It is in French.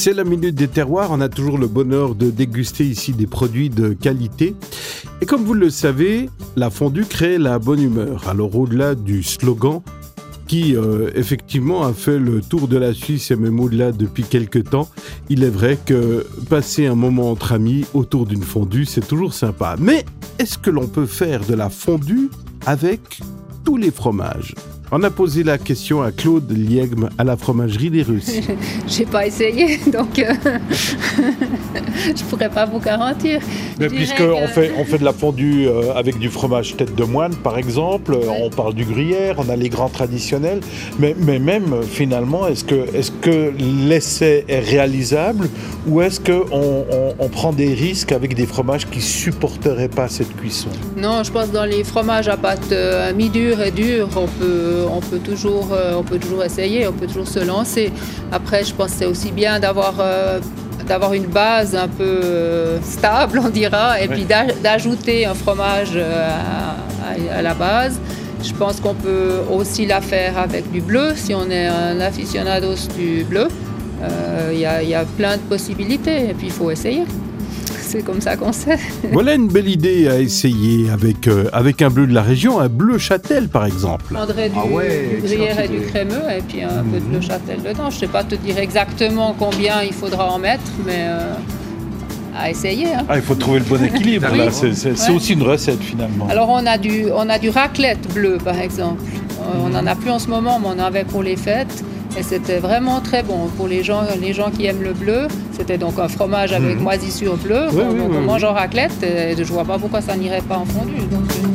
C'est la Minute des Terroirs. On a toujours le bonheur de déguster ici des produits de qualité. Et comme vous le savez, la fondue crée la bonne humeur. Alors au-delà du slogan qui effectivement a fait le tour de la Suisse et même au-delà depuis quelques temps, il est vrai que passer un moment entre amis autour d'une fondue, c'est toujours sympa. Mais est-ce que l'on peut faire de la fondue avec tous les fromages ? On a posé la question à Claude Liegme à la fromagerie des Russes. J'ai pas essayé, donc je pourrais pas vous garantir. Mais puisqu'on fait de la fondue avec du fromage tête de moine, par exemple, on parle du gruyère, on a les grands traditionnels, mais même finalement, est-ce que l'essai est réalisable ou est-ce qu'on prend des risques avec des fromages qui supporteraient pas cette cuisson ? Non, je pense que dans les fromages à pâte mi-dure et dure, on peut toujours essayer, on peut toujours se lancer. Après, je pense que c'est aussi bien d'avoir une base un peu stable, on dira, et puis d'ajouter un fromage à la base. Je pense qu'on peut aussi la faire avec du bleu, si on est un aficionados du bleu. Il y a plein de possibilités, et puis il faut essayer. C'est comme ça qu'on sait. Voilà une belle idée à essayer avec un bleu de la région, un bleu châtel par exemple. On prendrait du gruyère et du crémeux et puis un peu de bleu châtel dedans. Je ne sais pas te dire exactement combien il faudra en mettre, mais à essayer. Hein. Il faut trouver le bon équilibre. Là. C'est aussi une recette finalement. Alors on a du raclette bleu par exemple. On n'en a plus en ce moment, mais on en avait pour les fêtes. Et c'était vraiment très bon pour les gens qui aiment le bleu. C'était donc un fromage avec moisissure bleue qu'on mange en raclette. Et je ne vois pas pourquoi ça n'irait pas en fondue. Donc,